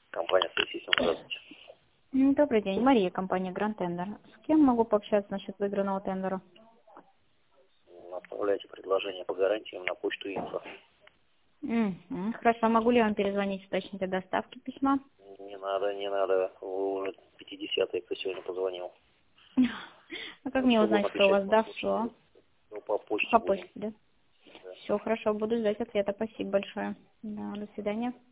Компания System, здравствуйте. Добрый день, Мария, компания Grand Tender. С кем могу пообщаться насчет выигранного тендера? Отправляйте предложение по гарантиям на почту инфо. Хорошо, могу ли я вам перезвонить, уточнить о доставке письма? Не надо. Вы уже 50-й, кто сегодня позвонил. А как мне узнать, что у вас дошло? Ну, по почте. По почте, да? Все, хорошо, буду ждать ответа. Спасибо большое. Да, до свидания.